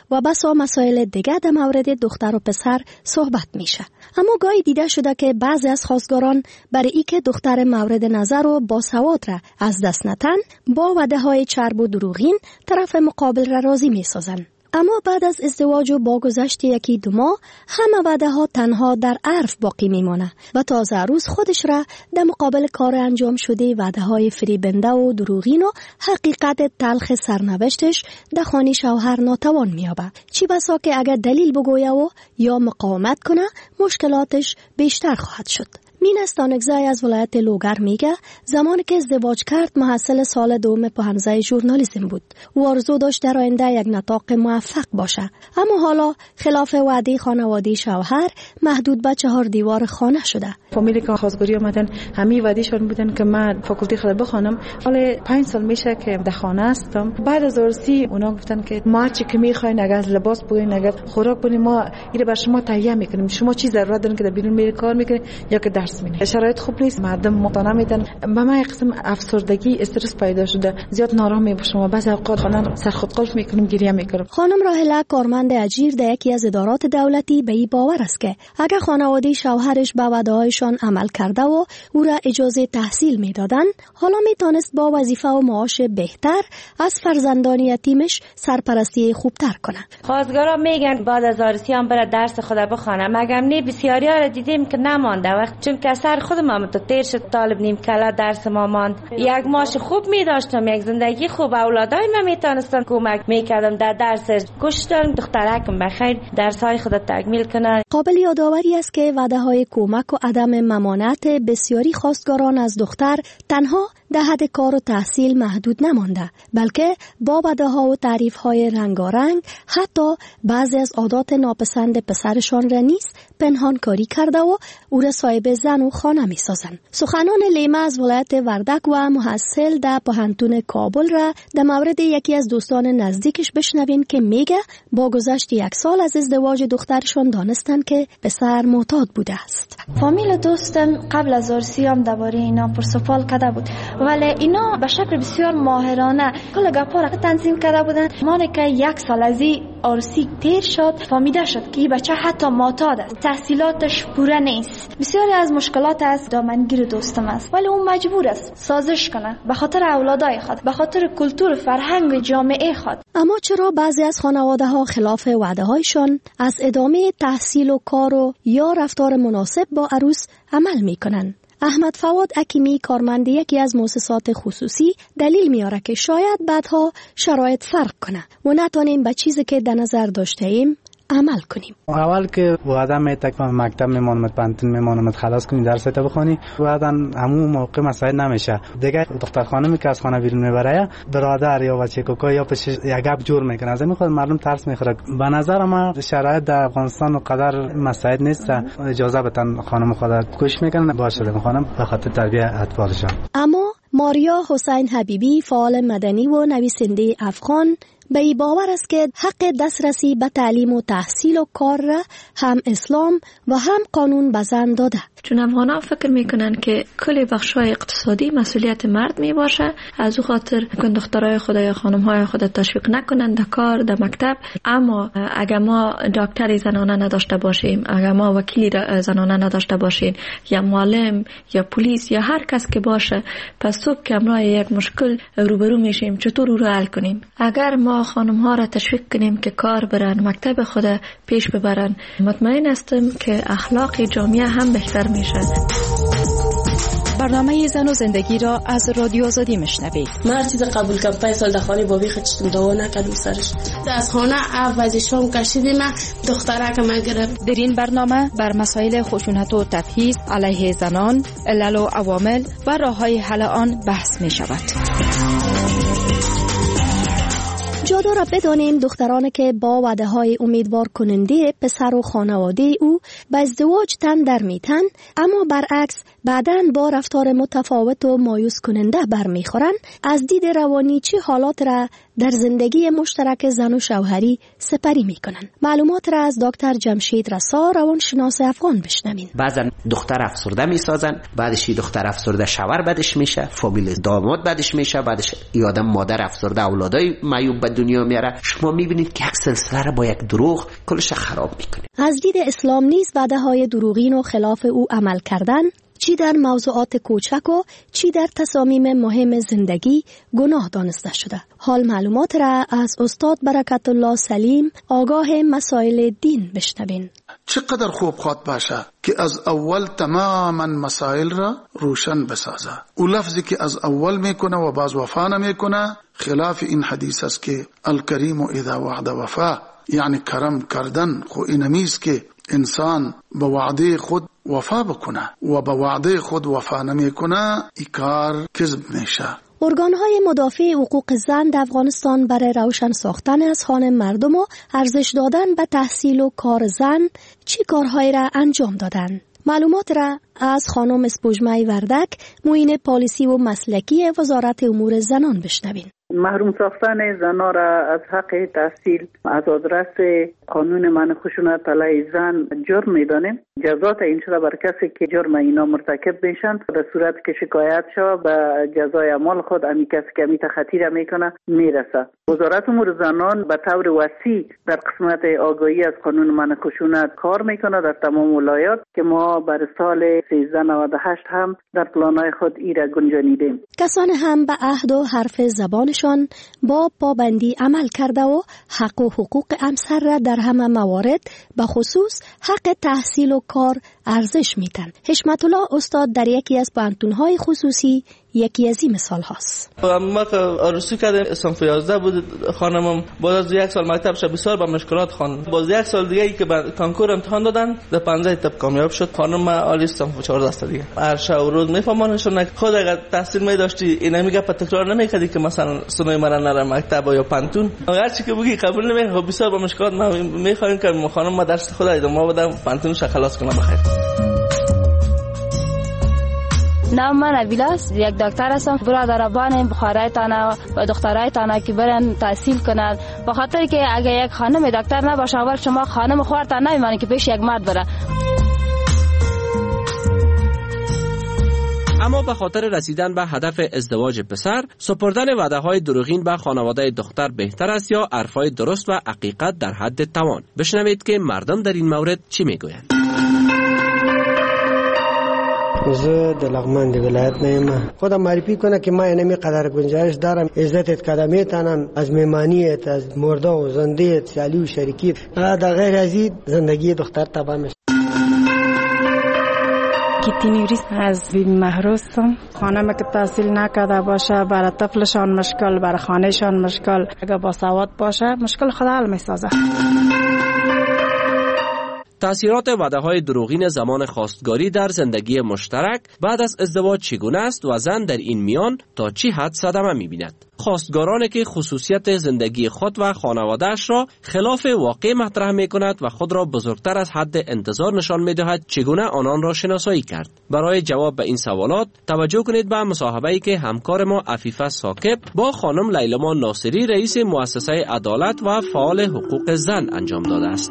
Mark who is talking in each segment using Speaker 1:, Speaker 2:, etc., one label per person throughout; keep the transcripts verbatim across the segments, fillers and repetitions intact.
Speaker 1: و بسا مسائل دیگه در مورد دختر و پسر صحبت میشه. اما گاهی دیده شده که بعضی از خواستگاران برای ای که دختر مورد نظر و باسواد را از دست نتن با وعده های چرب و دروغین طرف مقابل را راضی می سازن. اما بعد از ازدواج و با گذشت یکی دو ماه همه وعده ها تنها در عرف باقی میمانه و تازه روز خودش را در مقابل کار انجام شده وعده های فریبنده و دروغین و حقیقت تلخ سرنوشتش در خانه شوهر ناتوان میابه. چی بسا که اگر دلیل بگویه و یا مقاومت کنه مشکلاتش بیشتر خواهد شد. مین استانگزای از ولایت لوگر میگه زمانی که ازدواج کرد محصل سال دوم پهنزه ژورنالیسم بود و آرزو داشت در آینده یک نطاق موفق باشه، اما حالا خلاف وعده خانوادی شوهر محدود به چهار دیوار خانه شده.
Speaker 2: فامیلی که خواستگاری اومدن همه وعدهشون بودن که من فاکولتی خود بخونم. حالا پنج سال میشه که در خانه هستم. بعد از عروسی اونا گفتن که ما چی که میخواین، اگر از لباس بگوین، اگر خوراک بگوین، ما اینو بر شما تهیه میکنیم. شما چی ضرورت دارین که در بیرون میری کار میکنین یا که درس میخونین. شرایط خوب نیست، مردم مقتنع میدن. به من یک قسم افسردگی، استرس پیدا شده. زیاد ناراحت میشم و بعضی اوقات خودم سرخودقلف میکنم، گریه میکنم.
Speaker 1: خانم راهله کارمند اجیر در یکی از ادارات دولتی به این باور است که اگر خانواده شوهرش به وعده‌هایشان عمل کرده و او را اجازه تحصیل میدادن، حالا میتونست با وظیفه و معاش بهتر از فرزندان یتیمش سرپرستی خوبتر کنه.
Speaker 3: خواستگارا میگن بعد از عروسی هم بره درس خود بخونه، مگم نه بسیاری ها را دیدیم که نمانده وقت چون که سر خودم هم تو تیر شد طالب نیم کلا درس ما ماند. یک معاش خوب می داشتم، یک زندگی خوب، اولادای من میتونستن کمک میکردم در درسش. کوشش دارم دخترکم بخیر درسای خود تکمیل کنه.
Speaker 1: قابل یادآوری است که وعده های کمک و عدم ممانعت بسیاری خواستگاران از دختر تنها در حد کار و تحصیل محدود نمانده، بلکه با وعده ها و تعریف های رنگارنگ حتی بعضی از عادات ناپسند پسرشان را نیز پنهان کاری کرده و او را صاحب زن و خانه می سازن. سخنان لیما از ولایت وردک و محصل در پوهنتون کابل را در مورد یکی از دوستان نزدیکش بشنوین که میگه با گذشت یک سال از ازدواج دخترشان دانستن که پسر معتاد بوده است.
Speaker 4: فامیل دوستم قبل از عروسی هم درباره اینا پرسپال کرده بود، ولی اینا به شکل بسیار ماهرانه کل گپا را تنظیم کرده بودن. مانه که یک سال از این عروسی تیر شد فهمیده شد که این بچه حتی معتاد است، تحصیلاتش پوره نیست. بسیاری از مشکلات از دامنگیر دوستم است، ولی اون مجبور است سازش کنه به خاطر اولادای خود، به خاطر کلتور فرهنگ جامعه خود.
Speaker 1: اما چرا بعضی از خانواده ها خلاف وعده هایشان از ادامه تحصیل و کار و یا رفتار مناسب با عروس عمل میکنن؟ احمد فواد حکیمی کارمند یکی از مؤسسات خصوصی دلیل میاره که شاید بعدها شرایط فرق کنه و نتونیم به چیزی که در نظر داشته ایم عمل کنیم.
Speaker 5: اول که وعده میتک مکتب میمونم، پانتون میمونم، خلاص کنی درس تا بخونی، بعدا همون موقع مسائل نمیشه دیگه. دختر خانمی که از خانه بیرون میبره برادر یا بچه کوکا یا پش یک گپ جور میکنه، از میخواد مردم ترس میخوره. به نظر من شرایط در افغانستان و قدر مسائل نیست، اجازه بدن خانم خود کوشش میکنه باشه میخوام به خاطر تربیت اطفالشان.
Speaker 1: اما ماریا حسین حبیبی فعال مدنی و نویسنده افغان به این باور است که حق دسترسی به تعلیم و تحصیل و کار را هم اسلام و هم قانون به زن داده.
Speaker 6: چون افغانان فکر میکنن که کل بخشای اقتصادی مسئولیت مرد می باشه، از او خاطر کن دخترای خود یا خانمهای خود تشویق نکنن در کار در مکتب. اما اگر ما دکتری زنانه نداشته باشیم، اگر ما وکیلی زنانه نداشته باشیم، یا معلم یا پلیس یا هر کس که باشه، پس صبح که امروز یک مشکل روبرو میشیم چطور او رو حل کنیم؟ اگر ما خانم ها را تشویق کنیم که کار برن، مکتب خود پیش ببرن، مطمئن هستم که اخلاق جامعه هم بهتر میشه.
Speaker 7: برنامه زن و زندگی را از رادیو آزادی میشنوید.
Speaker 8: من هر چیز قبول کردم، پنج سال در خانه بابی خودم دعوا نکردم سرش. از خانه عوضشون کشیدیم، دخترک ما گرفت.
Speaker 7: در این برنامه بر مسائل خشونت و تبعیض علیه زنان، علل و عوامل و راه‌های حل آن بحث می شود.
Speaker 1: جا داره بدانیم دخترانی که با وعده های امیدوار کننده پسر و خانواده او به ازدواج تن در میتن، اما برعکس بعداً با رفتار متفاوت و مایوس کننده برمیخورن، از دید روانی چه حالات را در زندگی مشترک زن و شوهری سپری می کنند. معلومات را از دکتر جمشید رسا روانشناس افغان بشنوین.
Speaker 9: بعضا دختر افسرده می سازن، بعدش دختر افسرده شوهر بعدش میشه، فامیل داماد بعدش میشه، بعدش یادم مادر افسرده اولادای معیوب به دنیا میاره. شما میبینید که یک سلسله را با یک دروغ کلش خراب میکنه. از دید اسلام نیز وعده های دروغین و خلاف او عمل کردن چی در موضوعات کوچک و چی در تصامیم مهم زندگی گناه دانسته شده. حال معلومات را از استاد برکت الله سلیم آگاه مسائل دین بشنوین.
Speaker 10: چقدر خوب خواد باشه که از اول تماما مسائل را روشن بسازه. او لفظی که از اول میکنه و باز وفا نمیکنه خلاف این حدیث است که الکریم اذا وعد وفا، یعنی کرم کردن خو اینمیست که انسان با وعده خود وفا بکنه و با وعده خود وفا نمیکنه، این کار کذب میشه.
Speaker 1: ارگان‌های مدافع حقوق زن در افغانستان برای روشن ساختن اذهان مردم و ارزش دادن به تحصیل و کار زن چی کارهایی را انجام دادن؟ معلومات را از خانم اسپوجمه وردک معین پالیسی و مسلکی وزارت امور زنان بشنوین.
Speaker 11: محروم ساختن زنان را از حق تحصیل از آدرس قانون منع خشونت علیه زن جرم میدانیم. جزات این شده بر کسی که جرم اینا مرتکب میشن در صورت که شکایت شود به جزای اعمال خود امی کسی که امی تخطیر میکنه میرسه. وزارت امور زنان به طور وسیع در قسمت آگاهی از قانون منع خشونت کار میکنه در تمام ولایات که ما بر سال سیزده نود و هشت هم در پلانهای خود ای را گنجانیدیم.
Speaker 1: کسان هم به عهد و حرف زبانشان با پابندی عمل کرده و حق و حقوق همسر را در همه موارد به خصوص حق تحصیل و کار ارزش میدن. حشمت الله استاد در یکی از پانتون‌های خصوصی یکی از این مثال هاست.
Speaker 12: ما که عروسی کردیم صنف یازده بود، خانمم بعد از یک سال مکتب شد بسیار با مشکلات خواند. باز یک سال دیگه ای که کانکور امتحان دادن در پانزده تپ کامیاب شد. خانم عالی صنف چهارده است دیگه. هر شب و روز میفهمونشون خود اگر تحصیل می داشتی اینا میگه په تکرار نمیکردی که مثلا سنوی مرا نره مکتب یا پانتون. هر چی که بگی قبول نمیکنه. خب بسیار با مشکلات ما میخوایم که خانم ما درس خود ادامه بده پانتونش خلاص کنه بخیر.
Speaker 13: نام من ابیلاس، یک دکتر هستم. برادران بخارایتان و دخترایتان که برن تحصیل کنند، به خاطر که اگه یک خانم دکتر نباشه اول شما خانم خورتان نمیمونه که پیش یک مرد بره.
Speaker 14: اما به خاطر رسیدن به هدف ازدواج پسر، سپردن وعده‌های دروغین به خانواده دختر بهتر است یا حرفای درست و حقیقت در حد توان؟ بشنوید که مردم در این مورد چی میگویند.
Speaker 15: زه د لغمان د ولایت نه یم. خودم معرفی کنه که ما اینمی قدر گنجایش دارم، عزتت کدمیتانم، از میمانیت، از مرده و زندهت، سیالی و شریکیت. در غیر از این زندگی دختر تباه میشه.
Speaker 16: کیتی نیوریس از بین محروسم. خانم که تحصیل نکرده باشه برای طفلشان مشکل، برای خانهشان مشکل. اگر با سواد باشه مشکل خود حل میسازه.
Speaker 14: تأثیرات وعده‌های دروغین زمان خواستگاری در زندگی مشترک بعد از ازدواج چگونه است و زن در این میان تا چه حد صدمه می‌بیند؟ خواستگارانی که خصوصیت زندگی خود و خانواده‌اش را خلاف واقع مطرح می‌کند و خود را بزرگتر از حد انتظار نشان می‌دهد، چگونه آنان را شناسایی کرد؟ برای جواب به این سوالات توجه کنید به مصاحبه‌ای که همکار ما عفیفه ساکب با خانم لیلما ناصری رئیس مؤسسه عدالت و فعال حقوق زن انجام داده است.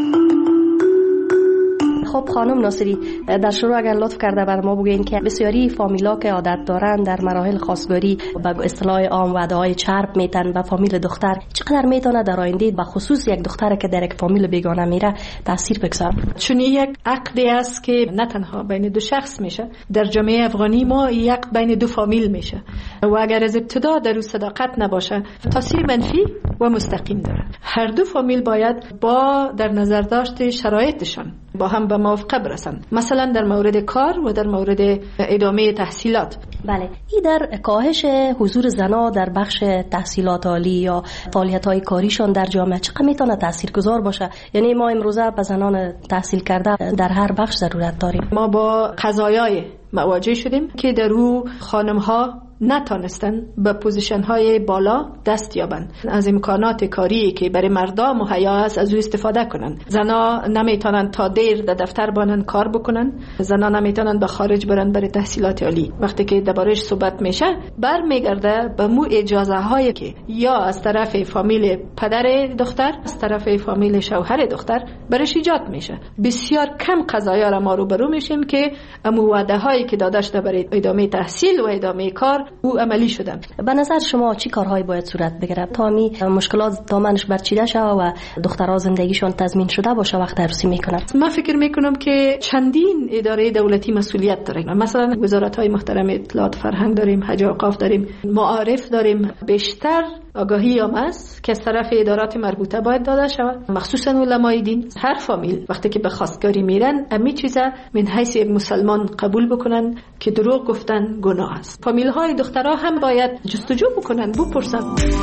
Speaker 17: خب خانم ناصری، در شروع اگر لطف کرده بر ما بگین که بسیاری فامیلا که عادت دارن در مراحل خواستگاری به اصطلاح عام وعده‌های چرب میتن و فامیل دختر چقدر میتونه در آینده به خصوص یک دختر که در یک فامیل بیگانه میره تاثیر بگذاره؟
Speaker 18: چون یک عقدی است که نه تنها بین دو شخص میشه، در جامعه افغانی ما یک عقد بین دو فامیل میشه و اگر از ابتدا در او صداقت نباشه تاثیر منفی و مستقیم داره. هر دو فامیل باید با در نظر داشت شرایطشان با هم به موافقه برسن، مثلا در مورد کار و در مورد ادامه تحصیلات.
Speaker 17: بله، این در کاهش حضور زنا در بخش تحصیلات عالی یا فعالیت‌های کاریشان در جامعه چقدر میتونه تاثیرگذار باشه؟ یعنی ما امروزه به زنان تحصیل کرده در هر بخش ضرورت داریم.
Speaker 18: ما با قضایای مواجه شدیم که در او خانم‌ها نتانستن به پوزیشن های بالا دست یابند، از امکانات کاری که برای مردا مهیا است از او استفاده کنند. زنا نمیتونن تا دیر در دفتر بانن کار بکنن، زنا نمیتونن به خارج برن برای تحصیلات عالی. وقتی که دربارش صحبت میشه برمیگرده به مو اجازه هایی که یا از طرف فامیل پدر دختر، از طرف فامیل شوهر دختر برش ایجاد میشه. بسیار کم قضایا را ما رو برو میشیم که امو وعده هایی که داده شده برای ادامه تحصیل و ادامه کار او عملی شدن.
Speaker 17: به نظر شما چی کارهایی باید صورت بگیره تا می مشکلات دامنش برچیده شود و دخترها زندگیشون تضمین شده باشه وقت عروسی میکنن؟
Speaker 18: من فکر میکنم که چندین اداره دولتی مسئولیت داره. مثلا وزارت های محترم اطلاعات فرهنگ داریم، حج و اوقاف داریم، معارف داریم. بیشتر آگاهی هم است که از طرف ادارات مربوطه باید داده شود، مخصوصا علمای دین. هر فامیل وقتی که به خواستگاری میرن امی چیزا من حیث یک مسلمان قبول بکنن که دروغ گفتن گناه است. فامیل های دخترها هم باید جستجو بکنن، بپرسن.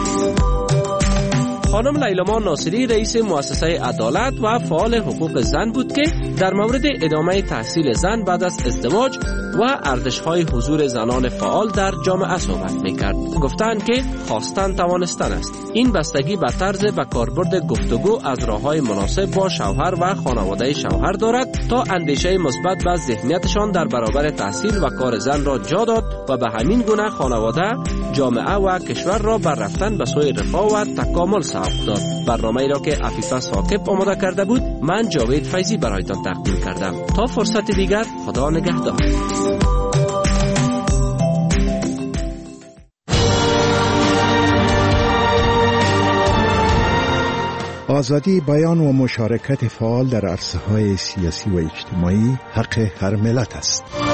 Speaker 14: خانم لیلاما ناصری رئیس مؤسسه عدالت و فعال حقوق زن بود که در مورد ادامه تحصیل زن بعد از ازدواج و ارزش‌های حضور زنان فعال در جامعه صحبت می‌کرد. گفتند که خواستن توانستن است. این بستگی به طرز و کاربرد گفتگو از راه‌های مناسب با شوهر و خانواده شوهر دارد تا اندیشه مثبت و ذهنیتشان در برابر تحصیل و کار زن را جا داد و به همین گونه خانواده، جامعه و کشور را بر رفتن به سوی رفاه و تکامل سوق داد. برنامه‌ای را که عفیفه ثاقب آماده کرده بود، من جاوید فیضی برایتان تقدیم کردم. تا فرصت دیگر، خدا نگهدار.
Speaker 19: آزادی بیان و مشارکت فعال در عرصه‌های سیاسی و اجتماعی حق هر ملت است.